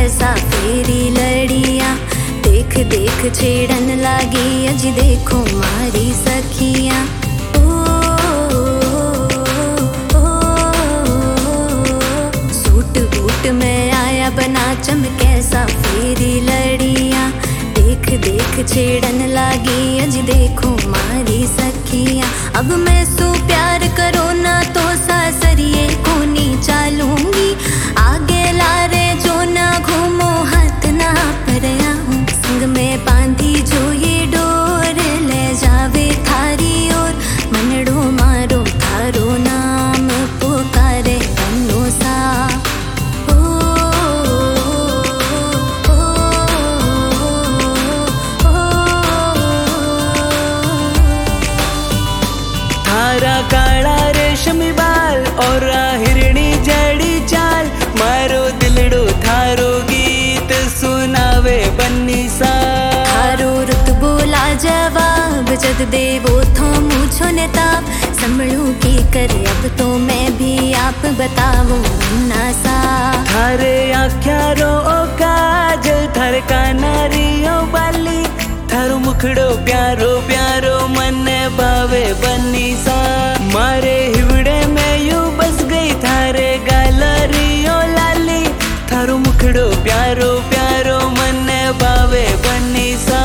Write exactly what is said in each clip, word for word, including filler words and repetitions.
कैसा फेरी लड़िया। देख देख छेड़न लागी अज देखो मारी सखिया। ओ, ओ, ओ, सूट बूट में आया बना चम कैसा फेरी लड़िया। देख देख छेड़न लागी अज देखो मारी सखिया। अब मैं सो प्यार करो ना तो सासरिए को नी चालूंगी। आगे लारे जो ना घूमो हाथ ना परया हूँ। संग में बांधी जो ये डोर ले जावे थारी ओर। मनड़ो मारो थारो नाम पुकारे बन्नो सा। थारा काला रेशमी बाल और हिरणी जड़ी चाल। मारो दिलड़ो थारो गीत सुनावे बन्नी सा। थारो रुत बोला जवाब जद देवो थो मुझो नेताब। संभलू की करे अब तो मैं भी आप बतावो बन्ना सा। थारे आख्यारो ओ काजल थारे कानारियो बाली। थारो मुखड़ो प्यारो प्यारो मन भावे बन्नी सा। मारे हिवड़े में यू बस गई थारे गैलरियो लाली। थारो मुखड़ो प्यारो प्यारो मन भावे बन्नी सा।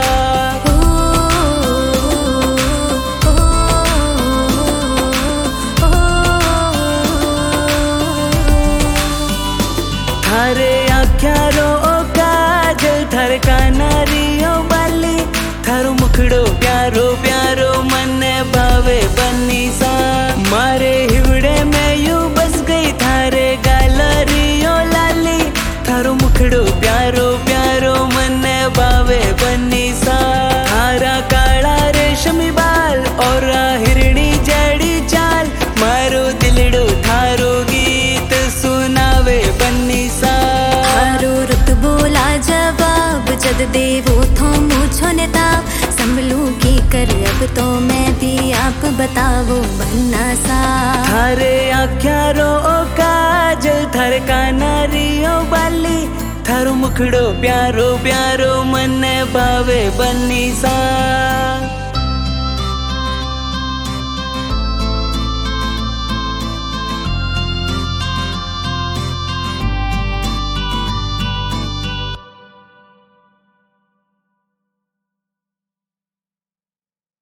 थारे आख्यारो ओ काजल थारे कानारियो बाली। थारो मुखड़ो प्यारो प्यारो मन भावे बन्नी सा। मारे हिवड़े में यू बस गई थारे गैलरियो लाली। थारो मुखड़ो प्यारो प्यारो मन भावे बन्नी सा। थारा काला रेशमी बाल और हिरणी जड़ी चाल। मारो दिलड़ो थारो गीत सुनावे बन्नी सा। थारो रुत बोला जवाब जद देवो थो मुझो नेताब। संभलू की कर अब तो मैं भी आप बतावो बन्ना सा। थारे आख्यारो ओ काजल थारे कानारियो बाली। थारो मुखड़ो प्यारो प्यारो मन भावे बन्नी सा।